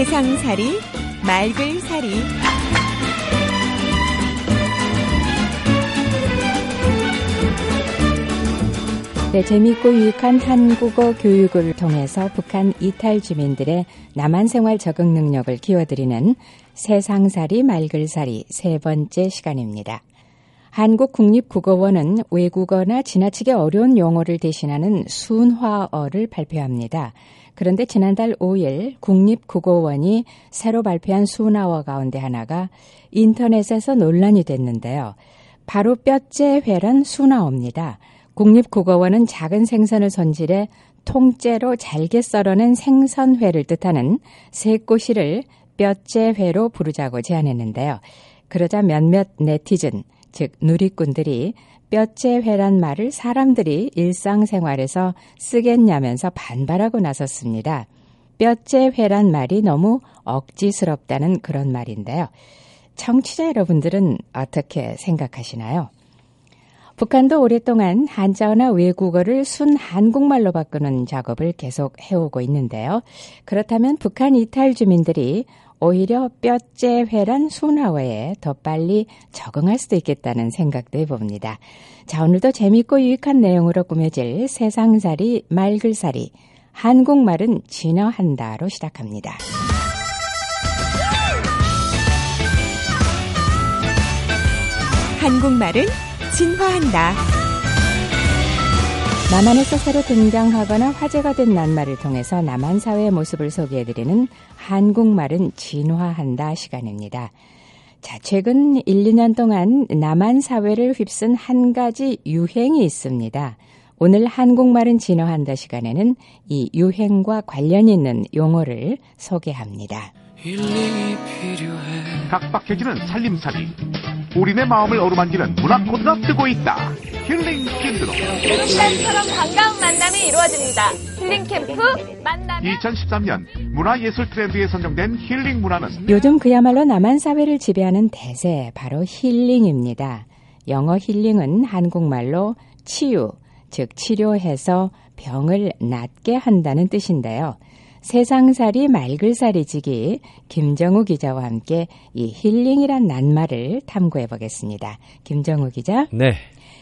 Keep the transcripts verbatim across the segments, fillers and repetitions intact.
세상살이 말글살이 네, 재미있고 유익한 한국어 교육을 통해서 북한 이탈 주민들의 남한 생활 적응 능력을 키워드리는 세상살이 말글살이 세 번째 시간입니다. 한국국립국어원은 외국어나 지나치게 어려운 용어를 대신하는 순화어를 발표합니다. 그런데 지난달 오 일 국립국어원이 새로 발표한 순화어 가운데 하나가 인터넷에서 논란이 됐는데요. 바로 뼈째회란 순화어입니다. 국립국어원은 작은 생선을 손질해 통째로 잘게 썰어낸 생선회를 뜻하는 새꼬시를 뼈째회로 부르자고 제안했는데요. 그러자 몇몇 네티즌, 즉 누리꾼들이 뼈째회란 말을 사람들이 일상생활에서 쓰겠냐면서 반발하고 나섰습니다. 뼈째회란 말이 너무 억지스럽다는 그런 말인데요. 청취자 여러분들은 어떻게 생각하시나요? 북한도 오랫동안 한자어나 외국어를 순 한국말로 바꾸는 작업을 계속 해오고 있는데요. 그렇다면 북한 이탈 주민들이 오히려 뼈째회란 순화어에 더 빨리 적응할 수도 있겠다는 생각도 해봅니다. 자, 오늘도 재미있고 유익한 내용으로 꾸며질 세상살이 말글살이 한국말은 진화한다로 시작합니다. 한국말은 진화한다. 남한에서 새로 등장하거나 화제가 된 낱말을 통해서 남한 사회의 모습을 소개해드리는 한국말은 진화한다 시간입니다. 자, 최근 일, 이 년 동안 남한 사회를 휩쓴 한 가지 유행이 있습니다. 오늘 한국말은 진화한다 시간에는 이 유행과 관련이 있는 용어를 소개합니다. 힐링이 필요해. 각박해지는 살림살이, 우리네 마음을 어루만지는 문화 코드가 뜨고 있다. 힐링 캔드로 요즘처럼 반가운 만남이 이루어집니다. 힐링 캠프 만남. 이천십삼 년 문화예술 트렌드에 선정된 힐링 문화는 요즘 그야말로 남한 사회를 지배하는 대세, 바로 힐링입니다. 영어 힐링은 한국말로 치유, 즉 치료해서 병을 낫게 한다는 뜻인데요. 세상살이 말글살이지기 김정우 기자와 함께 이 힐링이란 낱말을 탐구해 보겠습니다. 김정우 기자. 네.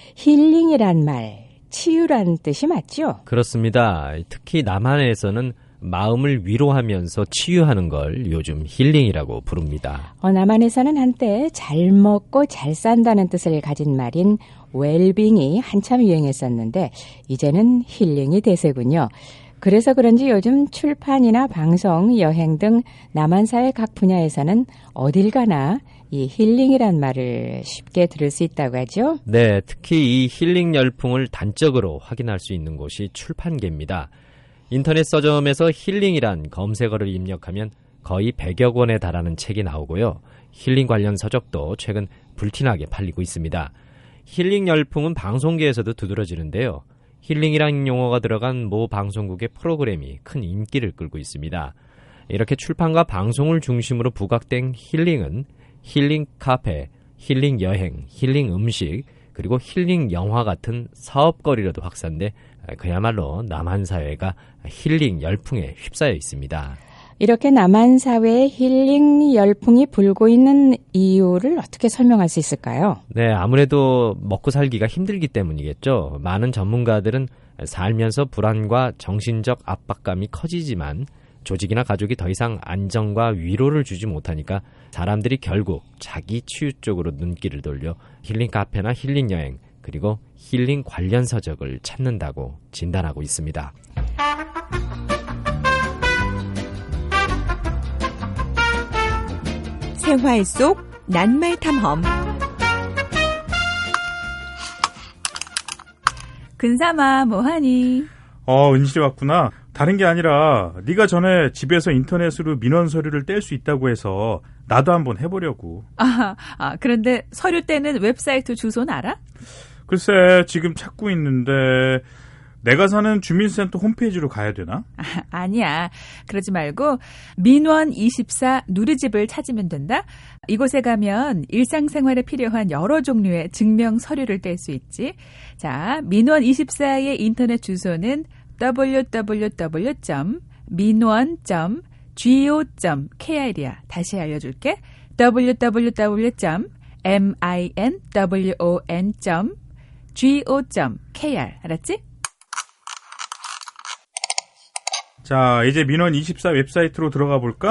힐링이란 말, 치유란 뜻이 맞죠? 그렇습니다. 특히 남한에서는 마음을 위로하면서 치유하는 걸 요즘 힐링이라고 부릅니다. 어, 남한에서는 한때 잘 먹고 잘 산다는 뜻을 가진 말인 웰빙이 한참 유행했었는데 이제는 힐링이 대세군요. 그래서 그런지 요즘 출판이나 방송, 여행 등 남한사회 각 분야에서는 어딜 가나 이 힐링이란 말을 쉽게 들을 수 있다고 하죠? 네, 특히 이 힐링 열풍을 단적으로 확인할 수 있는 곳이 출판계입니다. 인터넷 서점에서 힐링이란 검색어를 입력하면 거의 백여 권에 달하는 책이 나오고요. 힐링 관련 서적도 최근 불티나게 팔리고 있습니다. 힐링 열풍은 방송계에서도 두드러지는데요. 힐링이라는 용어가 들어간 모 방송국의 프로그램이 큰 인기를 끌고 있습니다. 이렇게 출판과 방송을 중심으로 부각된 힐링은 힐링 카페, 힐링 여행, 힐링 음식, 그리고 힐링 영화 같은 사업거리로도 확산돼 그야말로 남한 사회가 힐링 열풍에 휩싸여 있습니다. 이렇게 남한 사회에 힐링 열풍이 불고 있는 이유를 어떻게 설명할 수 있을까요? 네, 아무래도 먹고 살기가 힘들기 때문이겠죠. 많은 전문가들은 살면서 불안과 정신적 압박감이 커지지만 조직이나 가족이 더 이상 안정과 위로를 주지 못하니까 사람들이 결국 자기 치유 쪽으로 눈길을 돌려 힐링 카페나 힐링 여행, 그리고 힐링 관련 서적을 찾는다고 진단하고 있습니다. 생활 속 낱말 탐험. 근삼아, 뭐하니? 어, 은실이 왔구나. 다른 게 아니라 네가 전에 집에서 인터넷으로 민원 서류를 뗄 수 있다고 해서 나도 한번 해보려고. 아, 아, 그런데 서류 떼는 웹사이트 주소는 알아? 글쎄, 지금 찾고 있는데 내가 사는 주민센터 홈페이지로 가야 되나? 아, 아니야. 그러지 말고 민원 이십사 누리집을 찾으면 된다. 이곳에 가면 일상생활에 필요한 여러 종류의 증명 서류를 뗄 수 있지. 자, 민원 이십사의 인터넷 주소는 더블유 더블유 더블유 점 민원 점 지오 점 케이알이야. 다시 알려줄게. 더블유 더블유 더블유 점 민원 점 지오 점 케이알. 알았지? 자, 이제 민원 이십사 웹사이트로 들어가 볼까?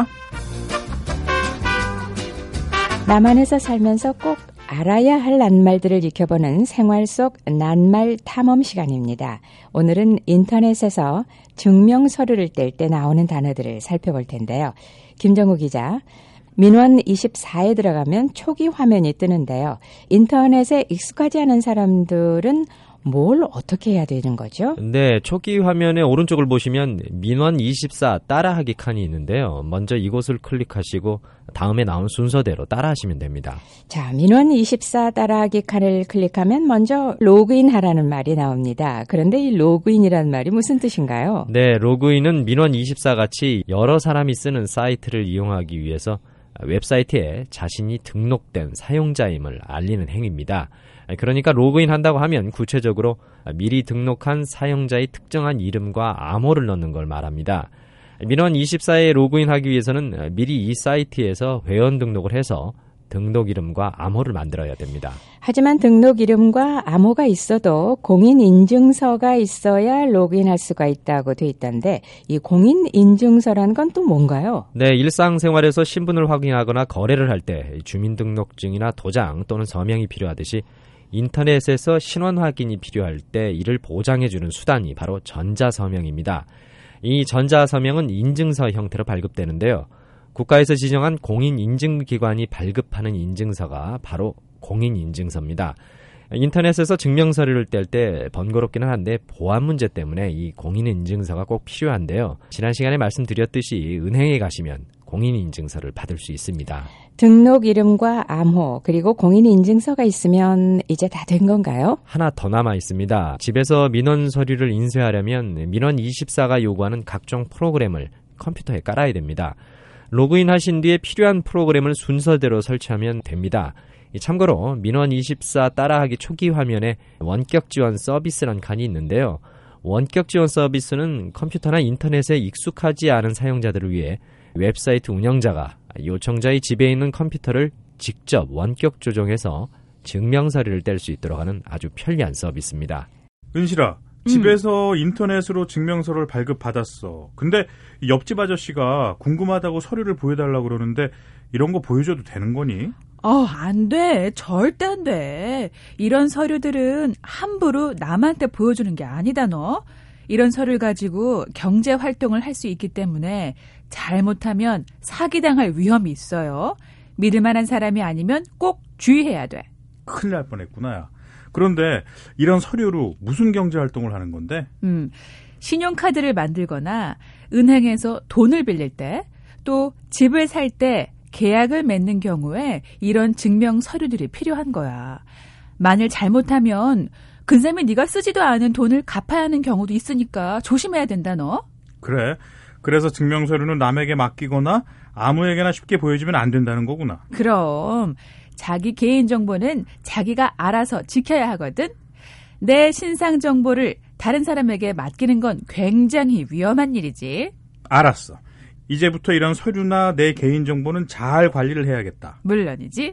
남한에서 살면서 꼭 알아야 할 낱말들을 익혀보는 생활 속 낱말 탐험 시간입니다. 오늘은 인터넷에서 증명 서류를 뗄 때 나오는 단어들을 살펴볼 텐데요. 김정우 기자, 민원 이십사에 들어가면 초기 화면이 뜨는데요. 인터넷에 익숙하지 않은 사람들은 뭘 어떻게 해야 되는 거죠? 네, 초기 화면의 오른쪽을 보시면 민원 이십사 따라하기 칸이 있는데요. 먼저 이곳을 클릭하시고 다음에 나온 순서대로 따라하시면 됩니다. 자, 민원 이십사 따라하기 칸을 클릭하면 먼저 로그인 하라는 말이 나옵니다. 그런데 이 로그인이란 말이 무슨 뜻인가요? 네, 로그인은 민원 이십사 같이 여러 사람이 쓰는 사이트를 이용하기 위해서 웹사이트에 자신이 등록된 사용자임을 알리는 행위입니다. 그러니까 로그인 한다고 하면 구체적으로 미리 등록한 사용자의 특정한 이름과 암호를 넣는 걸 말합니다. 민원 이십사에 로그인하기 위해서는 미리 이 사이트에서 회원 등록을 해서 등록 이름과 암호를 만들어야 됩니다. 하지만 등록 이름과 암호가 있어도 공인인증서가 있어야 로그인할 수가 있다고 돼 있던데 이 공인인증서란 건 또 뭔가요? 네, 일상생활에서 신분을 확인하거나 거래를 할 때 주민등록증이나 도장 또는 서명이 필요하듯이 인터넷에서 신원 확인이 필요할 때 이를 보장해주는 수단이 바로 전자서명입니다. 이 전자서명은 인증서 형태로 발급되는데요. 국가에서 지정한 공인인증기관이 발급하는 인증서가 바로 공인인증서입니다. 인터넷에서 증명서류를 뗄 때 번거롭기는 한데 보안 문제 때문에 이 공인인증서가 꼭 필요한데요. 지난 시간에 말씀드렸듯이 은행에 가시면 공인인증서를 받을 수 있습니다. 등록 이름과 암호 그리고 공인인증서가 있으면 이제 다 된 건가요? 하나 더 남아 있습니다. 집에서 민원 서류를 인쇄하려면 민원 이십사가 요구하는 각종 프로그램을 컴퓨터에 깔아야 됩니다. 로그인 하신 뒤에 필요한 프로그램을 순서대로 설치하면 됩니다. 참고로 민원 이십사 따라하기 초기 화면에 원격 지원 서비스란 칸이 있는데요. 원격 지원 서비스는 컴퓨터나 인터넷에 익숙하지 않은 사용자들을 위해 웹사이트 운영자가 요청자의 집에 있는 컴퓨터를 직접 원격 조종해서 증명서류를 뗄 수 있도록 하는 아주 편리한 서비스입니다. 은실아, 집에서 음. 인터넷으로 증명서를 발급받았어. 근데 옆집 아저씨가 궁금하다고 서류를 보여달라고 그러는데 이런 거 보여줘도 되는 거니? 어, 안 돼. 절대 안 돼. 이런 서류들은 함부로 남한테 보여주는 게 아니다, 너. 이런 서류를 가지고 경제 활동을 할 수 있기 때문에 잘못하면 사기당할 위험이 있어요. 믿을 만한 사람이 아니면 꼭 주의해야 돼. 큰일 날 뻔했구나. 야. 그런데 이런 서류로 무슨 경제 활동을 하는 건데? 음, 신용카드를 만들거나 은행에서 돈을 빌릴 때, 또 집을 살 때 계약을 맺는 경우에 이런 증명 서류들이 필요한 거야. 만일 잘못하면 근사면 네가 쓰지도 않은 돈을 갚아야 하는 경우도 있으니까 조심해야 된다, 너. 그래. 그래서 증명서류는 남에게 맡기거나 아무에게나 쉽게 보여주면 안 된다는 거구나. 그럼 자기 개인정보는 자기가 알아서 지켜야 하거든. 내 신상정보를 다른 사람에게 맡기는 건 굉장히 위험한 일이지. 알았어. 이제부터 이런 서류나 내 개인정보는 잘 관리를 해야겠다. 물론이지.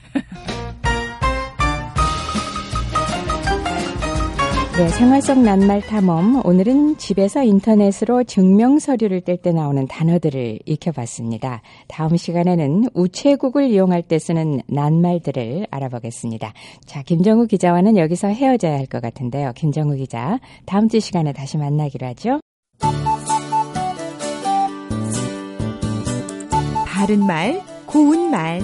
네, 생활 속 낱말 탐험. 오늘은 집에서 인터넷으로 증명 서류를 뗄 때 나오는 단어들을 익혀봤습니다. 다음 시간에는 우체국을 이용할 때 쓰는 낱말들을 알아보겠습니다. 자, 김정우 기자와는 여기서 헤어져야 할 것 같은데요. 김정우 기자, 다음 주 시간에 다시 만나기로 하죠. 바른 말, 고운 말.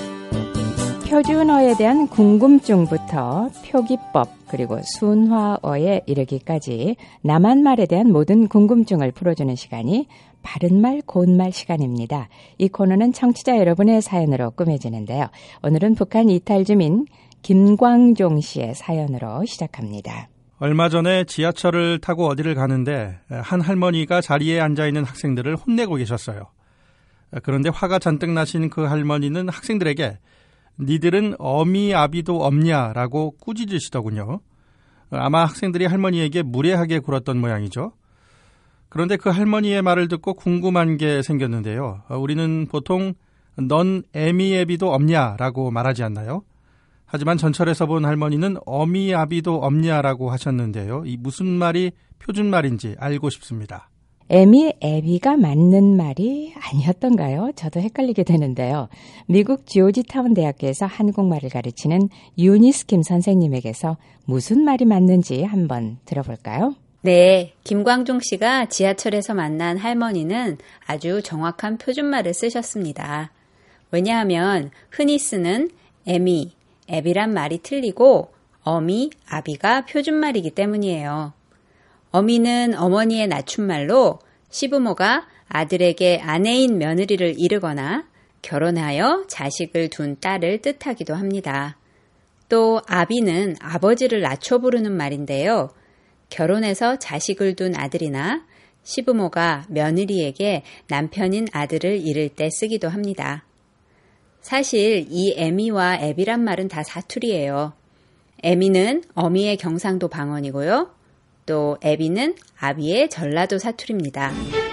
표준어에 대한 궁금증부터 표기법 그리고 순화어에 이르기까지 남한말에 대한 모든 궁금증을 풀어주는 시간이 바른말 고운말 시간입니다. 이 코너는 청취자 여러분의 사연으로 꾸며지는데요. 오늘은 북한 이탈 주민 김광종 씨의 사연으로 시작합니다. 얼마 전에 지하철을 타고 어디를 가는데 한 할머니가 자리에 앉아있는 학생들을 혼내고 계셨어요. 그런데 화가 잔뜩 나신 그 할머니는 학생들에게 니들은 어미 아비도 없냐라고 꾸짖으시더군요. 아마 학생들이 할머니에게 무례하게 굴었던 모양이죠. 그런데 그 할머니의 말을 듣고 궁금한 게 생겼는데요. 우리는 보통 넌 애미 애비도 없냐라고 말하지 않나요? 하지만 전철에서 본 할머니는 어미 아비도 없냐라고 하셨는데요. 이 무슨 말이 표준말인지 알고 싶습니다. 애미 애비가 맞는 말이 아니었던가요? 저도 헷갈리게 되는데요. 미국 지오지타운 대학교에서 한국말을 가르치는 유니스 김 선생님에게서 무슨 말이 맞는지 한번 들어볼까요? 네, 김광종 씨가 지하철에서 만난 할머니는 아주 정확한 표준말을 쓰셨습니다. 왜냐하면 흔히 쓰는 애미, 애비란 말이 틀리고 어미, 아비가 표준말이기 때문이에요. 어미는 어머니의 낮춤말로 시부모가 아들에게 아내인 며느리를 이르거나 결혼하여 자식을 둔 딸을 뜻하기도 합니다. 또 아비는 아버지를 낮춰 부르는 말인데요. 결혼해서 자식을 둔 아들이나 시부모가 며느리에게 남편인 아들을 이를 때 쓰기도 합니다. 사실 이 애미와 애비란 말은 다 사투리예요. 애미는 어미의 경상도 방언이고요. 또 애비는 아비의 전라도 사투리입니다.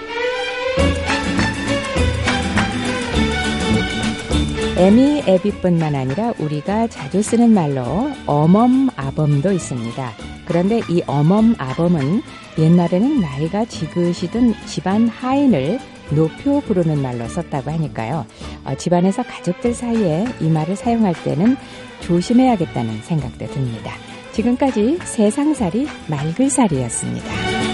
애미, 애비뿐만 아니라 우리가 자주 쓰는 말로 어멈, 아범도 있습니다. 그런데 이 어멈, 아범은 옛날에는 나이가 지그시던 집안 하인을 높여 부르는 말로 썼다고 하니까요. 어, 집안에서 가족들 사이에 이 말을 사용할 때는 조심해야겠다는 생각도 듭니다. 지금까지 세상살이 말글살이였습니다.